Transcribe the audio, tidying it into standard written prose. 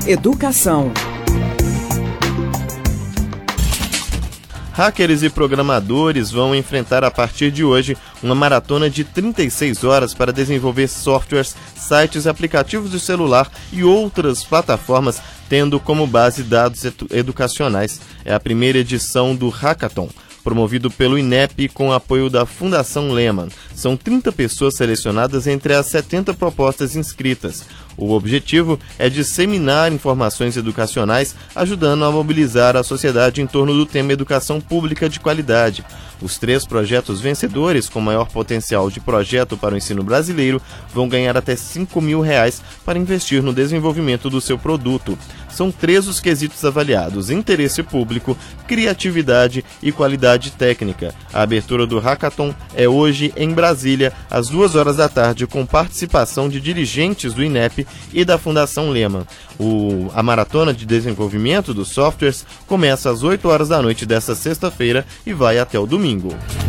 Educação. Hackers e programadores vão enfrentar a partir de hoje uma maratona de 36 horas para desenvolver softwares, sites, aplicativos de celular e outras plataformas, tendo como base dados educacionais. É a primeira edição do Hackathon, promovido pelo INEP com apoio da Fundação Lehman. São 30 pessoas selecionadas entre as 70 propostas inscritas. O objetivo é disseminar informações educacionais, ajudando a mobilizar a sociedade em torno do tema educação pública de qualidade. Os 3 projetos vencedores, com maior potencial de projeto para o ensino brasileiro, vão ganhar até R$5 mil para investir no desenvolvimento do seu produto. São 3 os quesitos avaliados: interesse público, criatividade e qualidade técnica. A abertura do Hackathon é hoje em Brasília, às 14h, com participação de dirigentes do INEP e da Fundação Lehman. A maratona de desenvolvimento dos softwares começa às 8h desta sexta-feira e vai até o domingo.